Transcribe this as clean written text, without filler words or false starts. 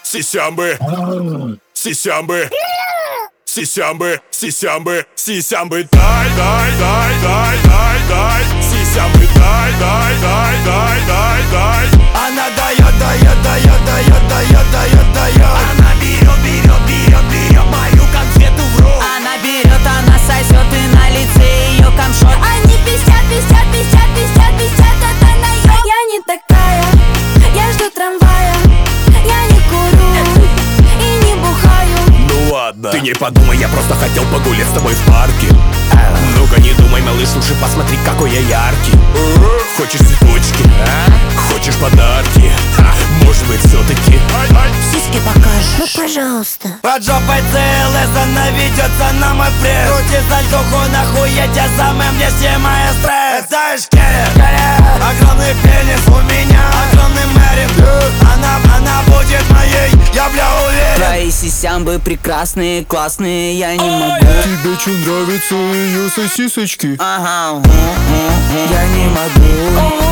сисямбы, сисямбы, сисямбы, сисямбы, сисямбы, дай, дай, дай, дай, дай, дай, сисямбы, дай, дай, дай, дай, дай, дай. Она дает, дает, дает, дает, дает, дает, дает. Она берет, берет, берет, берет мою конфету в рот. Она берет, она сосет, и на лице ее камшот. Они пиздят, пиздят, пиздят, пиздят, пиздят, это наеб. Я не такая, я жду трамвая. Я не курю и не бухаю. Ну ладно. Ты не подумай, я просто хотел погулять с тобой в парке. Ну-ка не думай, малыш, лучше посмотри, какой я яркий. Хочешь цветочки? Хочешь подарки? Может быть, все-таки Сиськи покажешь? Ну, пожалуйста. Под жопой ЦЛС она ведется на мой пресс. Крути сальтуху нахуй, я тебя самым внешне моя стресс. Знаешь, огромный пенис у меня, огромный мэрин. Она будет моей, я бля уверен. Твои сисямбы прекрасные, классные, я не могу. Тебе что, нравятся ее сосисочки? Ага, я не могу.